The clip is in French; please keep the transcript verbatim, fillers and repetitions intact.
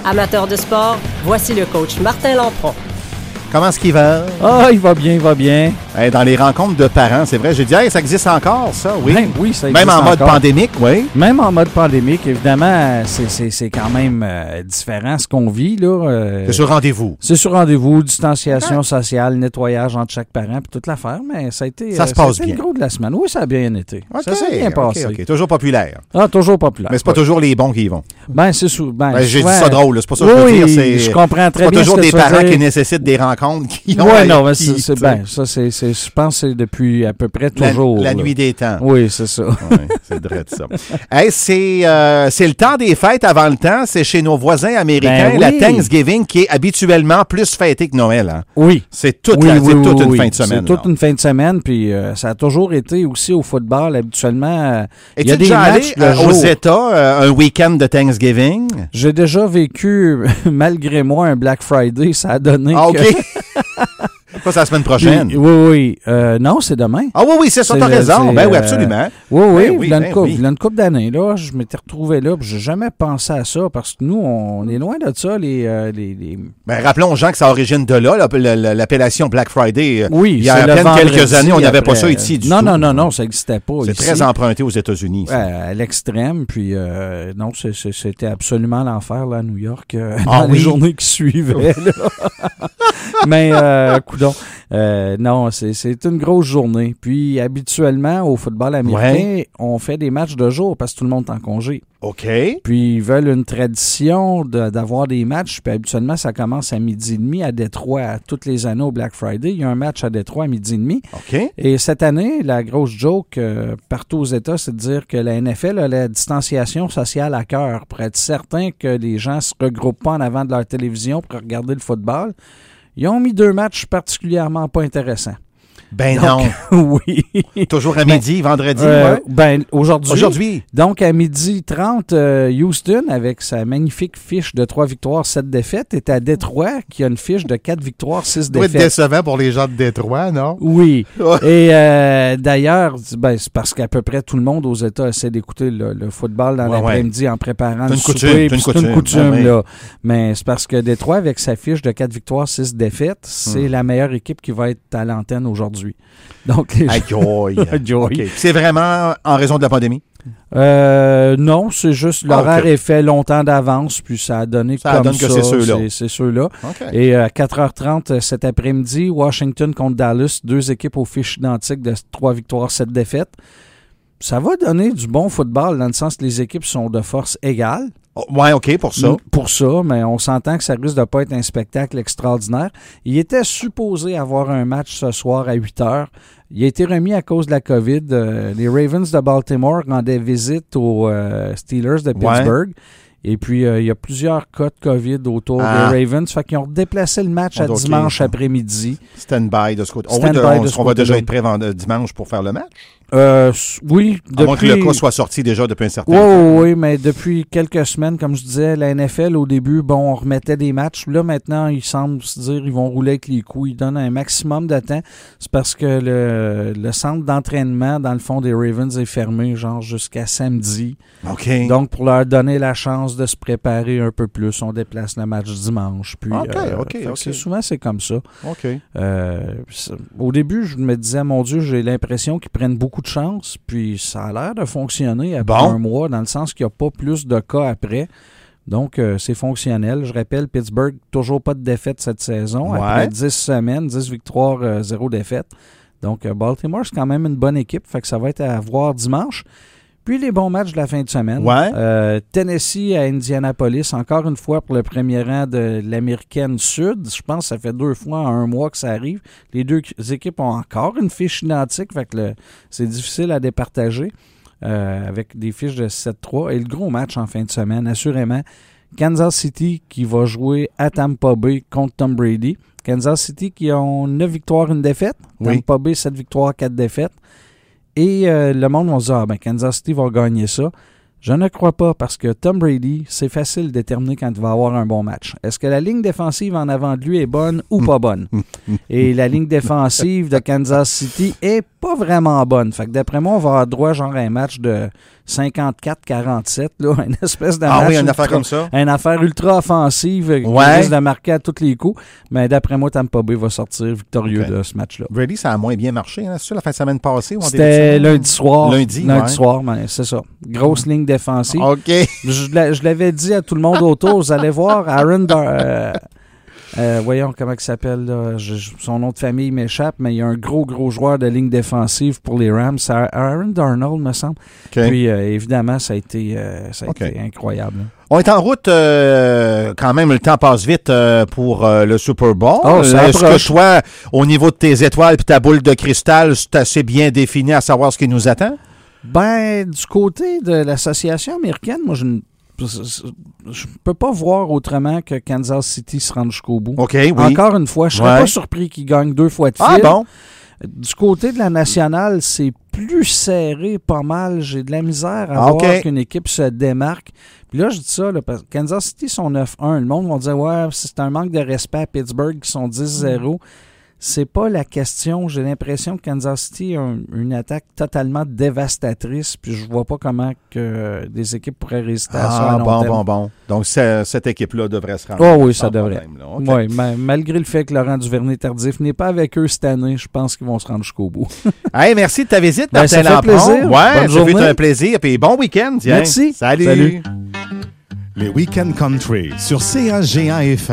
Amateurs de sport, voici le coach Martin Lampron. Comment est-ce qu'il va? Ah, il va bien, il va bien. Hey, dans les rencontres de parents, c'est vrai, j'ai dit, hey, ça existe encore, ça, oui. Même, oui, ça existe Même en encore. mode pandémique, oui. Même en mode pandémique, évidemment, c'est, c'est, c'est quand même euh, différent ce qu'on vit, là. Euh, C'est sur rendez-vous. C'est sur rendez-vous, distanciation sociale, nettoyage entre chaque parent, puis toute l'affaire, mais ça a été, Ça euh, se passe ça a été bien. le gros de la semaine. Oui, ça a bien été. OK, Ça s'est bien OK, passé. OK. Toujours populaire. Ah, toujours populaire. Mais c'est pas Ouais. toujours les bons qui y vont. Ben, c'est sou... ben, Ben, j'ai souvent- dit ça drôle, là, c'est pas ça que je Oui, veux dire. C'est, je comprends très c'est pas bien toujours ce que des tu veux parents dire. qui nécessitent des rencontres qui ont... Oui, non, mais qui- c'est, c'est tu ben, sais, ça, c'est, c'est, je pense que c'est depuis à peu près la, toujours. la là. nuit des temps. Oui, c'est ça. Oui, c'est vrai de ça. Hey, c'est, euh, c'est le temps des fêtes avant le temps. C'est chez nos voisins américains, Ben la oui. Thanksgiving, qui est habituellement plus fêtée que Noël. Hein. Oui. C'est toute, Oui, la, oui, c'est oui, toute une oui. fin de semaine. C'est toute là. une fin de semaine, puis euh, ça a toujours été aussi au football, habituellement. euh, Il y Es-tu a des déjà allé matchs le euh, aux jour. États euh, un week-end de Thanksgiving? J'ai déjà vécu, malgré moi, un Black Friday. Ça a donné Ah, que... OK. Pas c'est la semaine prochaine. Puis, oui, oui. Euh, non, c'est demain. Ah oui, oui, c'est ça, C'est t'as le- raison. c'est, Ben oui, euh, absolument. Oui, oui, Ben oui, il y a ben une couple, oui. il y a une couple d'années, là, je m'étais retrouvé là, puis j'ai jamais pensé à ça, parce que nous, on est loin de ça, les... euh, les, les... Ben, rappelons aux gens que ça origine de là, l'app- l'appellation Black Friday. Oui, Il y a c'est à le peine vendredi quelques années, on n'avait pas après. ça ici du non, tout. Non, non, non, ça n'existait pas C'est ici. très emprunté aux États-Unis. ça. Ouais, à l'extrême, puis euh, non, c'est, c'est, c'était absolument l'enfer là, à New York, euh, Ah dans oui? les journées qui suivaient. là. Mais, euh, coudonc, euh, non, c'est, c'est une grosse journée. Puis, habituellement, au football américain, on fait des matchs de jour parce que tout le monde est en congé. OK. Puis, ils veulent une tradition de, d'avoir des matchs. Puis, habituellement, ça commence à midi et demi à Détroit. À toutes les années au Black Friday, il y a un match à Détroit à midi et demi. OK. Et cette année, la grosse joke euh, partout aux États, c'est de dire que la N F L a la distanciation sociale à cœur pour être certain que les gens ne se regroupent pas en avant de leur télévision pour regarder le football. Ils ont mis deux matchs particulièrement pas intéressants. Ben Donc, oui. non. Toujours à midi, vendredi, Euh, ouais. Ben, aujourd'hui. Aujourd'hui. Donc, à midi trente, euh, Houston, avec sa magnifique fiche de trois victoires, sept défaites, est à Détroit, qui a une fiche de quatre victoires, six Ça doit être défaites. décevant pour les gens de Détroit, non? Oui. Ouais. Et euh, d'ailleurs, ben, c'est parce qu'à peu près tout le monde aux États essaie d'écouter le, le football dans Ouais, l'après-midi en préparant C'est le une coutume, souper. c'est une puis C'est coutume. une coutume, Ah oui. là. Mais c'est parce que Détroit, avec sa fiche de quatre victoires, six défaites, c'est Hmm. la meilleure équipe qui va être à l'antenne aujourd'hui. Donc, les Aïe, aïe. Aïe, aïe. OK. C'est vraiment en raison de la pandémie? Euh, non, c'est juste l'horaire Ok. est fait longtemps d'avance, puis ça a donné Ça comme donne que ça. c'est ceux-là. C'est, c'est ceux-là. OK. Et à quatre heures trente euh, cet après-midi, Washington contre Dallas, deux équipes aux fiches identiques de trois victoires, sept défaites. Ça va donner du bon football dans le sens que les équipes sont de force égale. Oh, ouais, OK, pour ça. Pour ça, mais on s'entend que ça risque de pas être un spectacle extraordinaire. Il était supposé avoir un match ce soir à huit heures. Il a été remis à cause de la COVID. Euh, les Ravens de Baltimore rendaient visite aux euh, Steelers de Pittsburgh. Et puis, euh, il y a plusieurs cas de COVID autour Ah. des Ravens. Fait qu'ils ont déplacé le match à Oh, ok. dimanche après-midi. Stand-by de ce côté. Oh, oui, Stand-by de- de est-ce ce qu'on va déjà côté-là. être prêt vend- dimanche pour faire le match? Euh, oui, À moins que depuis... le cas soit sorti déjà depuis un certain Oui, temps. oui, oui, mais depuis quelques semaines, comme je disais, la N F L, au début, bon, on remettait des matchs. Là, maintenant, ils semblent se dire ils vont rouler avec les coups. Ils donnent un maximum de temps. C'est parce que le, le centre d'entraînement, dans le fond, des Ravens est fermé, genre, jusqu'à samedi. OK. Donc, pour leur donner la chance de se préparer un peu plus, on déplace le match dimanche. Puis, OK, euh, OK, fait que OK. c'est- souvent, c'est comme ça. OK. Euh, c'est- au début, je me disais, mon Dieu, j'ai l'impression qu'ils prennent beaucoup de chance, puis ça a l'air de fonctionner après Bon. un mois, dans le sens qu'il n'y a pas plus de cas après. Donc, euh, c'est fonctionnel. Je rappelle, Pittsburgh, toujours pas de défaite cette saison. Ouais. Après dix semaines, dix victoires, euh, zéro défaite. Donc, euh, Baltimore, c'est quand même une bonne équipe, fait que ça va être à voir dimanche. Puis les bons matchs de la fin de semaine. Ouais. Euh, Tennessee à Indianapolis, encore une fois pour le premier rang de l'Américaine Sud. Je pense que ça fait deux fois en un mois que ça arrive. Les deux équipes ont encore une fiche identique, fait que le, c'est difficile à départager euh, avec des fiches de sept trois. Et le gros match en fin de semaine, assurément, Kansas City qui va jouer à Tampa Bay contre Tom Brady. Kansas City qui ont neuf victoires, une défaite. Oui. Tampa Bay, sept victoires, quatre défaites. Et euh, le monde va se dire, ah ben Kansas City va gagner ça. Je ne crois pas parce que Tom Brady, c'est facile de déterminer quand il va avoir un bon match. Est-ce que la ligne défensive en avant de lui est bonne ou pas bonne? Et la ligne défensive de Kansas City est pas vraiment bonne. Fait que d'après moi, on va avoir droit genre à un match de cinquante-quatre quarante-sept, là, une espèce de Ah match oui, une ultra, affaire comme ça. Une affaire ultra offensive Ouais. qui risque de marquer à tous les coups. Mais d'après moi, Tampa Bay va sortir victorieux Okay. de ce match-là. Brady, ça a moins bien marché, hein? C'est ça, la fin de semaine passée? Ou en début de C'était semaine? lundi soir. Lundi, Lundi ouais. soir, mais c'est ça. Grosse ligne défensive. OK. Je, l'a- je l'avais dit à tout le monde autour, vous allez voir, Aaron Dar- euh, euh, voyons comment il s'appelle, là. Je- je- son nom de famille m'échappe, mais il y a un gros, gros joueur de ligne défensive pour les Rams, c'est Aaron Darnold, me semble. OK. Puis, euh, évidemment, ça a été, euh, ça a OK. été incroyable. On est en route, euh, quand même, le temps passe vite euh, pour euh, le Super Bowl. Oh, ça Est-ce approche. que toi, au niveau de tes étoiles et ta boule de cristal, c'est assez bien défini à savoir ce qui nous attend? Ben, du côté de l'association américaine, moi, je ne je peux pas voir autrement que Kansas City se rende jusqu'au bout. OK, oui. Encore une fois, je serais Ouais. pas surpris qu'ils gagnent deux fois de fil. Ah bon? Du côté de la nationale, c'est plus serré, pas mal. J'ai de la misère à Ah, voir OK. qu'une équipe se démarque. Puis là, je dis ça, là, parce que Kansas City sont neuf un. Le monde va dire, ouais, c'est un manque de respect à Pittsburgh qui sont dix zéro. C'est pas la question. J'ai l'impression que Kansas City a un- une attaque totalement dévastatrice, puis je vois pas comment que des équipes pourraient résister à ça à Ah, long bon, terme. bon, bon. Donc, c'est- cette équipe-là devrait se rendre. Oh oui, sans ça devrait. problème, là. OK. Oui, ma- malgré le fait que Laurent Duvernay-Tardif n'est pas avec eux cette année, je pense qu'ils vont se rendre jusqu'au bout. Hey, merci de ta visite, Ben, Martin ça fait Lampron. plaisir. Ouais, Bonne ça fait journée. un plaisir. Puis bon week-end. tiens. Merci. Salut. Salut. Les Week-end Country sur C A G A F M.